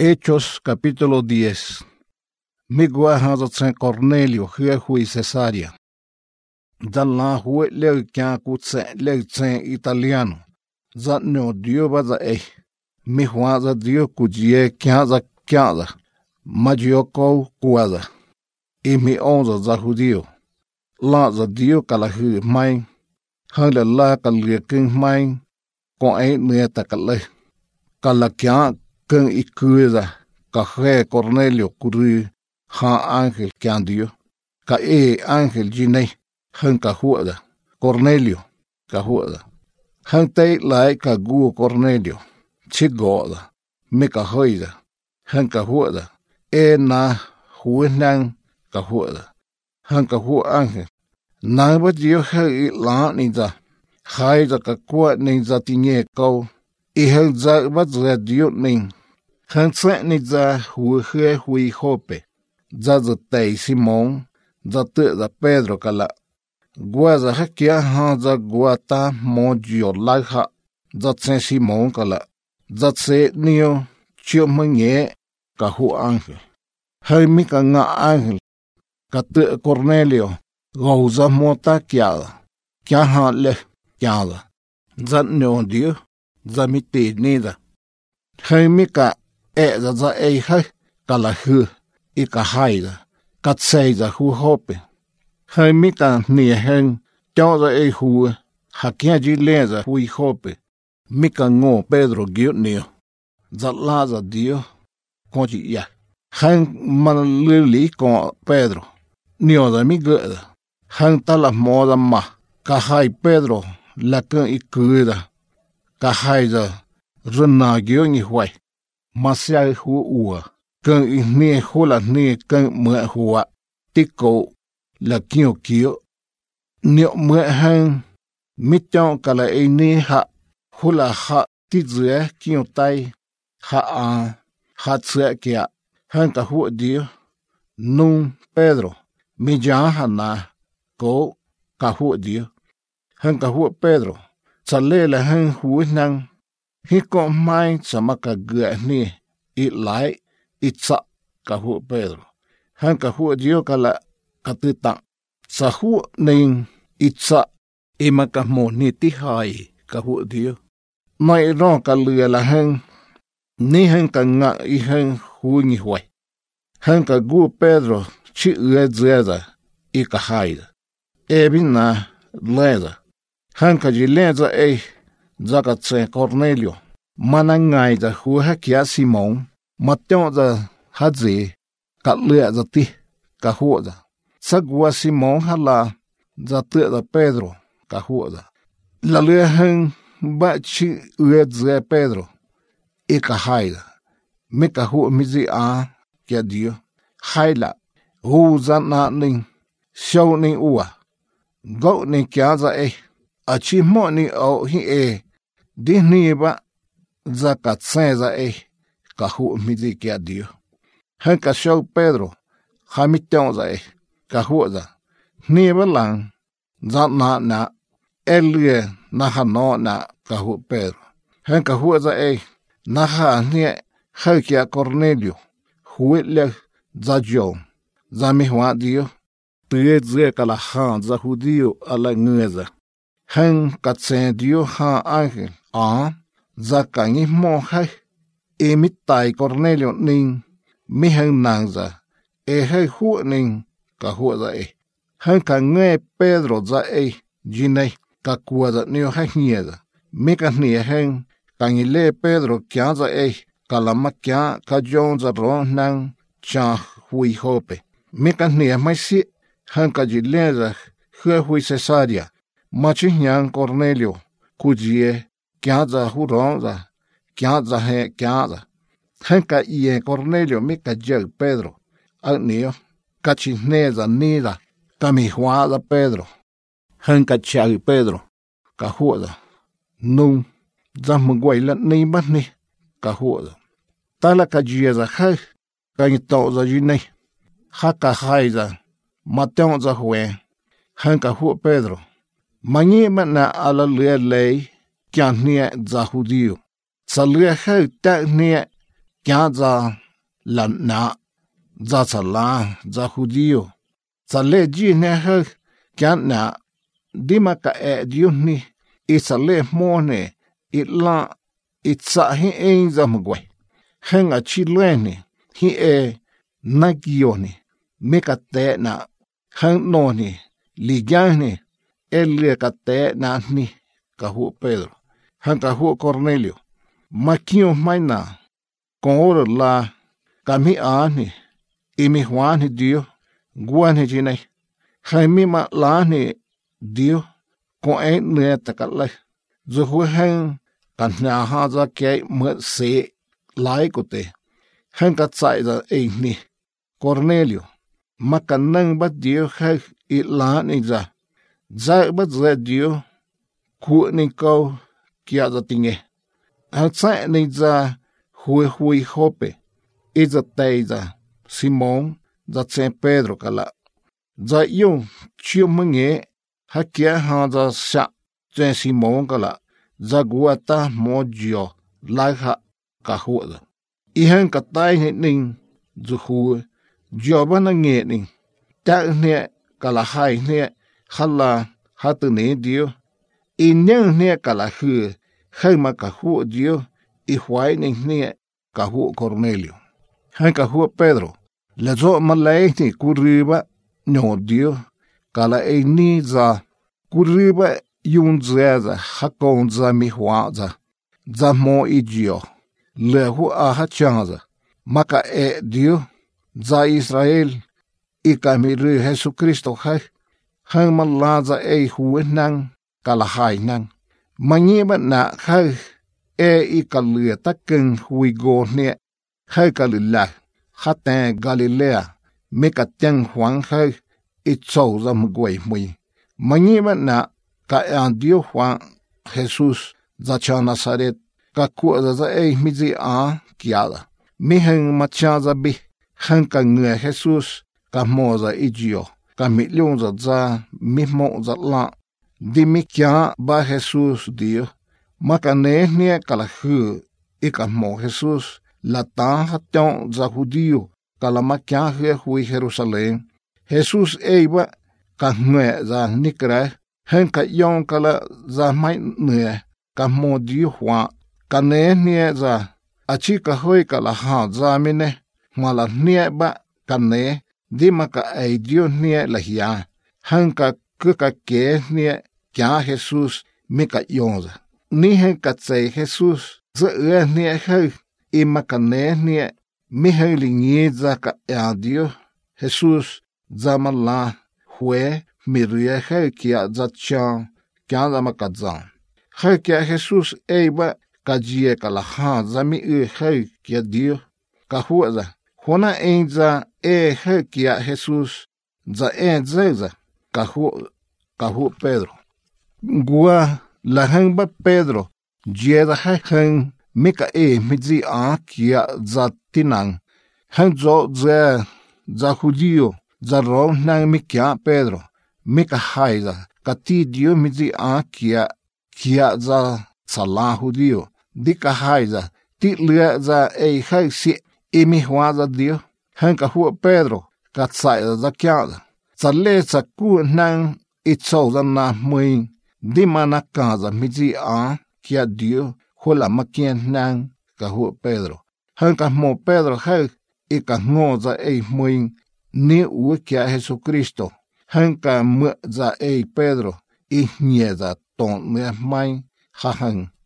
Hechos capítulo 10. Migua San Cornelio, Hui Cesaria. Dalla Hue Leu Kya Kutse Leu Italiano. Zat no Dio Baza Mi Huaza Dio Kujie Kyaza. Majioco Kuaza. E mi onza za Judio. La za Dio Kalahu Main. Hangla la Kalyakin Main. Con Neta Kale. Kalakya. Keng ikuza ka he Cornelio kuri ha ángel kiandio ka ángel jinei han ka huada Cornelio ka huada han tai lai ka gu Cornelio chigoda me ka hoida han ka huada na huenang ka huada han ka hu ángel na ba dio ha la ni za hai za ka kwa ni za tinye ko han za ba za dio ning han ni za hui hope za tei Simon za te za Pedro kala gua za hakia ha za guata mojo laha za tse Simon kala za tse nio chio manye ka hu ángel hai mi ka nga ángel ka te Cornelio go za mota kya ha le kya za no dio za mi te nida hai mi ka za hai kala hu I ka haida ka tsei za hu hope hai mi ka ni hen tao za hu hakia ji le za hui hope mi ka ngo Pedro giu nio za la za dio con ji ya han man li con Pedro nio za mi ge han tala mo da ma ka hai Pedro la kan I kuida ka hai za runa giu ni huai Masia hu ua kan ni hula ni kan mwe hua tiko la kio ni mwe han mitong kala ni ha hula ha tizue kio tai ha tsue kia han ka hu dio nun Pedro mi hana ko ka hu dio han ka hu Pedro tsalela han hu nang hiko mai samaka gua ni lai itsa ka hu Pedro han ka hu dio kala katita sa hu ning itsa imaka mo ni ti hai ka hu dio mai ron ka lua la han ni han ka nga I han hu ni huai han ka gu Pedro chi zeza I ka hai ebina leza han ka ji leza zaka tse Cornelio manangai za hu hakia Simon matong za hazi ka lea za ti ka hu za sagwa Simon hala za te za Pedro ka hu za la lea hen ba chi ze Pedro I ka haida me ka hu mi zi kia dio haila hu za na ning show ning ua go ning kia za achi mo ni au hi di ni ba za ka tse za ka hu mi zi kia dio han ka show Pedro ha mi tong za ka hu za ni ba lang za na elie na ha no na ka hu Pedro han ka hu za na ha ni ha kia Cornelio hu le za jo za mi hwa dio tuye zwe kala ha za judio ala ngeza han ka tse dio ha ángel za ka ngi mo hai mi tai Cornelio ning mi han nang za hai hu ning ka hu za han ka nge Pedro za jinai ka kwa za nio hai hieda mi ka ni han ka ngi le Pedro kya za kalama kya ka jon za ro nang cha hui hope mi ka ni mai si han ka ji le za hui Cesaria ma chi nyang Cornelio kujie kya za hu ro za kya za kya za han ka Cornelio mi ka je Pedro al nio ka chi ne za ni da ka mi hua za Pedro han ka cha Pedro ka hu za nun za mu gwai la ni ba ni ka hu za ta la ka ji za ha ka ni to za ji nei ha ka hai za ma tong za hue han ka hu Pedro mangi ma na ala le kya ni za judio sa le ha ta ni kia za lần nạ, za sa la, za Judío, sa lê ji nè hơi, kia nạ, đi mà cả Dios ni, sa lê mô nè, la, sa hi za mà quay, hên à chi lên nè, hi na gio nè, mê cả tệ nạ, hên nô nè, li giang nè, lê cả tệ nạ nè, cả hụ Pedro, hên cả hụ Cornelio, mà kiêu mai nà, con ổ la, cả mi nè, mi hóa nè Dios, guan nè chi này, hên mi mà lá nè Dios, con nè ta cả lại, dù hụ hên, cả nhà ha ra cái mượn xế, lại của tê, hên cả chạy ra nè, Cornelio, mà cả nâng bắt Dios hay lá nè ra, giải bắt ra Dios, của nè câu, kia ra tình nghe, hên chạy nè ra, hui hope, ra tay ra, Simón, ra Saint Pedro cả lạ, ra yêu, chiêu mơ nghe, ha kia ha ra sạc, trên Simón cả lạ, ra gua ta mô dìa, lại hạ, cả hụa ra. Ý hên cả tay hệ ninh, dù hùa, dìa bà nà nghe ninh, chắc nè, cả là hai nè, khá là, hạ tử nè điêu. Ý nhớ nè cả là hư, hay mà cả hụa điêu, ý hoài ninh nè, cả hụa Cornelio. Hay cả hụa Pedro, là dỗ mà lấy thì cú rư bạ, nhỏ điêu, cả là ấy ni ra, cú rư bạ, yung ra ha con ra mi hóa ra mo idio le hu a ha chang ra maka dio za Israel i ka mi ru Jesus Cristo ha ma la za hu nang kala hai nang mangi ba na i ka lu ta ken hui go ne ka lu la ha ta Galilea me ka tang huang i chou ra mgoi mui mangi ba na ka Dios Juan Jesús za cha Nazaret ka ku za mi zi kiada mi hen ma cha za bi hen ka ngue Jesús ka mo za ijio ka mi liong za mi mo za la di mi kya ba Jesús Dios ma ka ne ka la hu i ka mo Jesús la ta ha ton za Judío ka la ma kya hui Jerusalén Jesús ba ka ngue za nikra hên cả yong cả là ra mai nè cả mô đi hoa cả nè ra chỉ cả hơi cả là ha ra mi nè mà là nè ba cả nè đi mà cả ai điêu nè là hiya hên cả cứ cả kế nè kia Jesus mi cả yong ra ni hên cả chạy Jesus giữa nè hơi mà cả nè mi hơi li nghe ra cả ai điêu Jesus ra mà la huế mi ria hay kia za chang kia za ma ka za hay kia Jesus ba ka jie ka la ha za mi hay kia dio ka hu za hona za hay kia Jesus za za ka hu Pedro gua la hang ba Pedro jie da hang mi ka mi zi kia za tinang hang zo za Judío za ro nang mi kia Pedro mi ka haiza ka ti dio mi zi kia za sala Judío di ka haiza ti lea za hai si mi hoa za dio hang ka hu Pedro ka tsai za kia za le za ku nang i chou za na mui di mana ka za mi zi kia dio hola ma kien nang ka hu Pedro hang ka mo Pedro i ka ngo za mui ni u kia Jesucristo hang ka mu za Pedro i nye za ton me mai ha hang